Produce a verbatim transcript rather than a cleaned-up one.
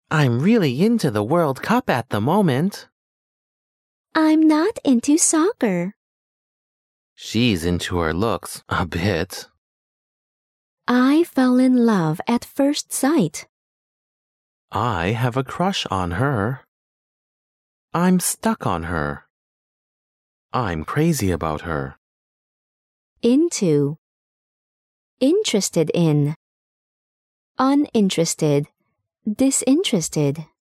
I'm really into the World Cup at the moment. I'm not into soccer. She's into her looks a bit. I fell in love at first sight. I have a crush on her. I'm stuck on her. I'm crazy about her. Into. Interested in. Uninterested. Disinterested.